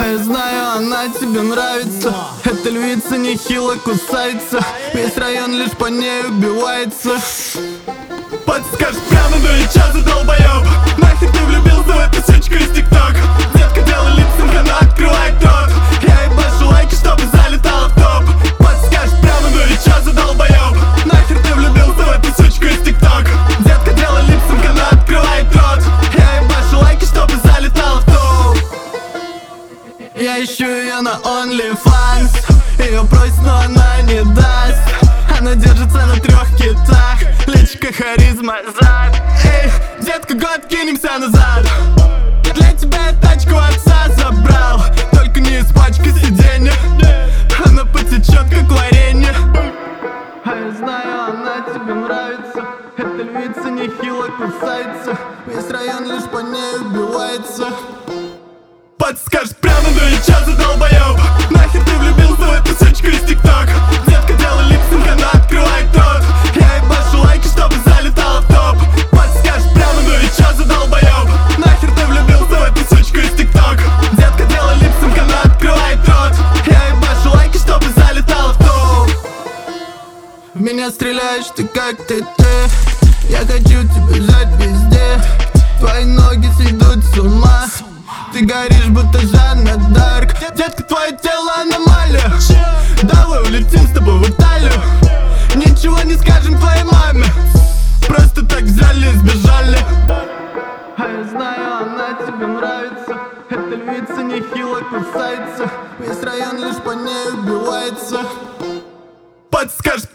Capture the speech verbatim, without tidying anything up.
А я знаю, она тебе нравится. Эта львица нехило кусается. Весь район лишь по ней убивается. Подскажешь прямо, ну и чё за долбоёб? Нахер ты влюбился в эту сучку из ТикТок? Детка, делай лицом, она открывает рот. Я ебашу лайки, чтобы залетала в топ. Подскажешь прямо, ну и чё за долбоёб? Нахер ты влюбился в эту сучку из ТикТок? Детка, делай лицом, она открывает рот. Я ебашу лайки, чтобы залетала в топ. Я ищу ее на OnlyFans. Ее просит, но она не даст. Она держится на трех китах. Личико, харизма, зад. Эй, детка, год кинемся назад. Для тебя я тачку отца забрал. Только не испачкай сиденье. Она потечет, как варенье. А я знаю, она тебе нравится. Эта львица нехило кусается. Весь район лишь по ней убивается. Подскажешь прямо, ну и чё за долбоёб? Нахер ты влюбился в эту сучку из ТикТок? Детка, делай липсинг, она открывает рот. Я ебашу лайки, чтобы залетала в топ. Подскажешь прямо, ну и чё за долбоёб? Нахер ты влюбился в эту сучку из ТикТок? Детка, делай липсинг, она открывает рот. Я ебашу лайки, чтобы залетала в топ. В меня стреляешь ты, как ты, ты. Я хочу тебя взять везде. Твои ноги сведут с ума. Ты горишь, будто Жанна Дарк. Детка, твое тело аномалия. Давай улетим с тобой в Италию. Ничего не скажем твоей маме. Просто так взяли и сбежали. А я знаю, она тебе нравится. Эта львица нехило кусается. Весь район лишь по ней убивается. Подскажешь